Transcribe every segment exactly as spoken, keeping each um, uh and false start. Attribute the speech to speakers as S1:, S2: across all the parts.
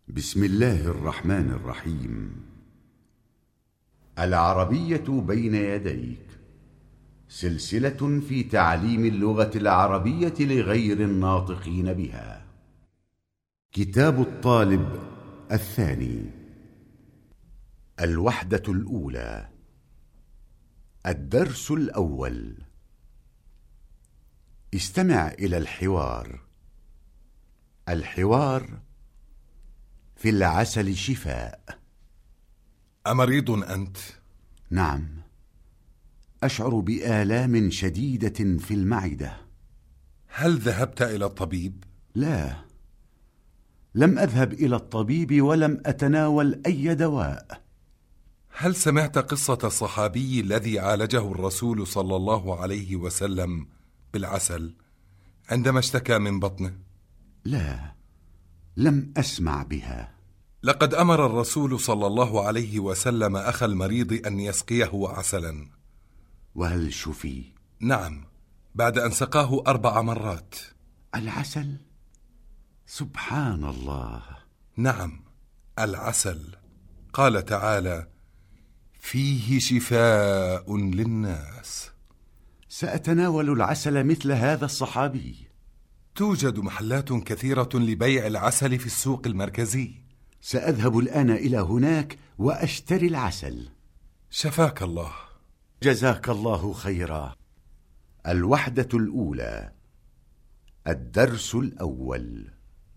S1: بسم الله الرحمن الرحيم. العربية بين يديك، سلسلة في تعليم اللغة العربية لغير الناطقين بها. كتاب الطالب الثاني. الوحدة الأولى. الدرس الأول. استمع إلى الحوار. الحوار: في العسل شفاء.
S2: أمريض أنت؟
S1: نعم، أشعر بآلام شديدة في المعدة.
S2: هل ذهبت إلى الطبيب؟
S1: لا، لم أذهب إلى الطبيب ولم أتناول أي دواء.
S2: هل سمعت قصة الصحابي الذي عالجه الرسول صلى الله عليه وسلم بالعسل عندما اشتكى من بطنه؟
S1: لا، لم أسمع بها.
S2: لقد أمر الرسول صلى الله عليه وسلم أخا المريض أن يسقيه عسلا.
S1: وهل شفي؟
S2: نعم، بعد أن سقاه أربع مرات.
S1: العسل؟ سبحان الله.
S2: نعم، العسل. قال تعالى: فيه شفاء للناس.
S1: سأتناول العسل مثل هذا الصحابي.
S2: توجد محلات كثيرة لبيع العسل في السوق المركزي.
S1: سأذهب الآن إلى هناك وأشتري العسل.
S2: شفاك الله.
S1: جزاك الله خيرا. الوحدة الأولى. الدرس الأول.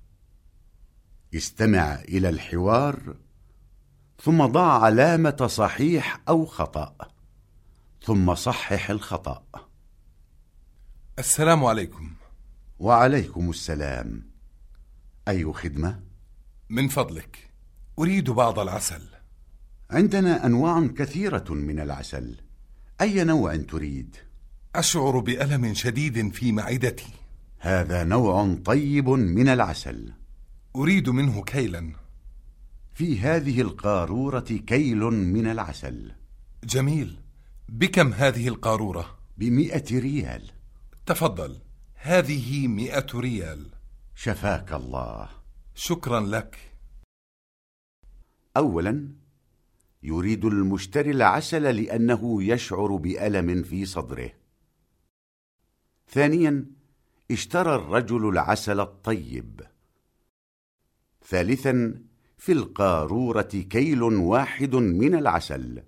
S1: استمع إلى الحوار، ثم ضع علامة صحيح أو خطأ، ثم صحح الخطأ.
S2: السلام عليكم.
S1: وعليكم السلام. أي خدمة؟
S2: من فضلك، أريد بعض العسل.
S1: عندنا أنواع كثيرة من العسل. أي نوع تريد؟
S2: أشعر بألم شديد في معدتي.
S1: هذا نوع طيب من العسل.
S2: أريد منه كيلا.
S1: في هذه القارورة كيل من العسل.
S2: جميل. بكم هذه القارورة؟
S1: بمئة ريال.
S2: تفضل، هذه مئة ريال.
S1: شفاك الله.
S2: شكرا لك.
S1: أولا، يريد المشتري العسل لأنه يشعر بألم في صدره. ثانيا، اشترى الرجل العسل الطيب. ثالثا، في القارورة كيل واحد من العسل.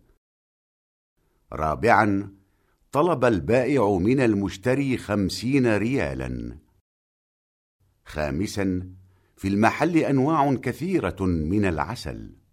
S1: رابعا، طلب البائع من المشتري خمسين ريالا. خامسا، في المحل أنواع كثيرة من العسل.